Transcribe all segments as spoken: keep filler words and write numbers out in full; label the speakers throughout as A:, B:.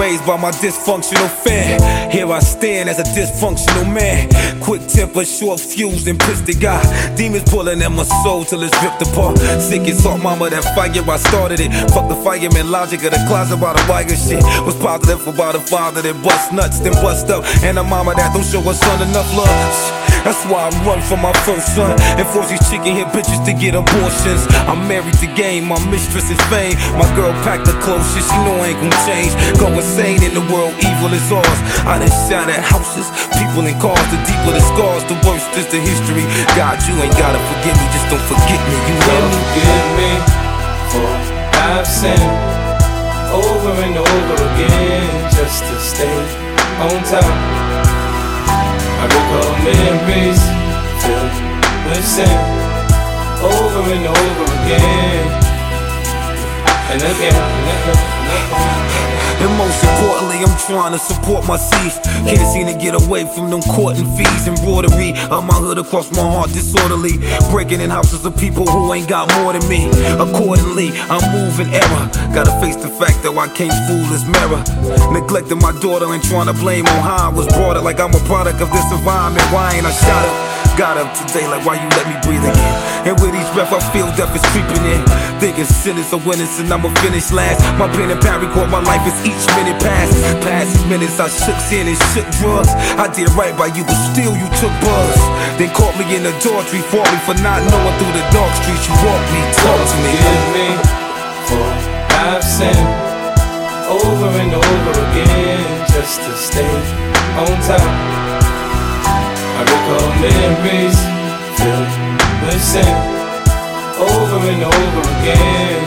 A: raised by my dysfunctional fan. Here I stand as a dysfunctional man. Quick temper, short fuse, and pissed at God. Demons pulling at my soul till it's ripped apart. Sick as salt, mama, that fire, I started it. Fuck the fireman logic of the closet about a wire shit. Was positive about a father that bust nuts, then bust up. And a mama that don't show her son enough love. That's why I run from my first son and force these chicken hit bitches to get abortions. I'm married to game, my mistress is fame. My girl packed the clothes, shit, she know I ain't gon' change. Go insane in the world, evil is ours. I done shot at houses, people in cars. The deeper the scars, the worse is the history. God, you ain't gotta forgive me, just don't forget me. You hear me?
B: Forgive me for I've sinned over and over again just to stay on top. I recall memories filled with sin over and over again and again and again.
A: And most importantly, I'm trying to support my seeds. Can't seem to get away from them court and fees. Embroidery of my hood across my heart disorderly. Breaking in houses of people who ain't got more than me. Accordingly, I'm moving error. Gotta face the fact that I can't fool this mirror. Neglecting my daughter and trying to blame on how I was brought up. Like I'm a product of this environment. Why ain't I shot up? Got up today like why you let me breathe again? And with each breath I feel death is creeping in. Thinking sinners are winners and I'ma finish last. My pen and pad record my life as each minute passed. Past these minutes I shook sin and shook drugs. I did right by you but still you took buzz. Then caught me in adultery, fought me for not knowing through the dark streets you walked me. Talk to me.
B: Forgive me for I've sinned over and over again just to stay on top. I recall memories filled with sin over and over again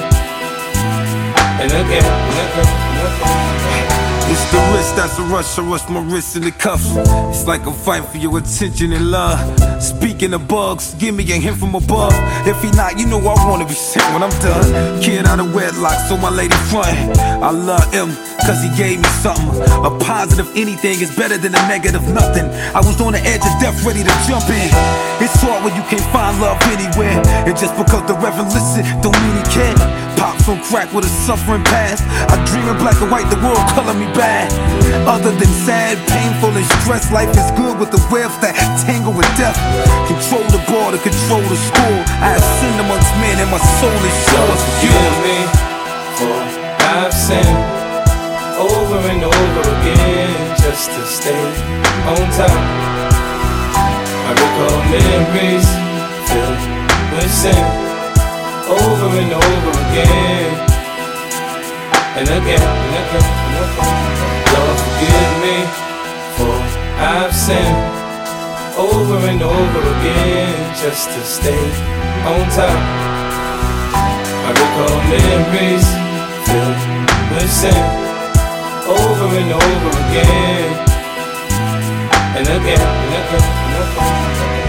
B: and again and again and again.
A: It's the wrist that's a rush, I rush my wrist in the cuffs. It's like a fight for your attention and love. Speaking of bugs, give me a hint from above. If he not, you know I wanna be sick when I'm done. Kid out of wedlock, so my lady front. I love him, cause he gave me something. A positive anything is better than a negative nothing. I was on the edge of death ready to jump in. It's hard when you can't find love anywhere. And just because the reverend listen, don't mean he can. Pops on crack with a suffering past. I dream in black and white, the world color me bad. Other than sad, painful and stress, life is good with the webs that tangle with death. Control the border, control the school. I have sinned amongst men and my soul is yours.
B: Forgive me for I've sinned over and over again just to stay on top. I recall memories filled with sin over and over again and again and again and again. Lord, forgive me for I've sinned over and over again just to stay on top. I recall memories filled with sin over and over again and again and again and again.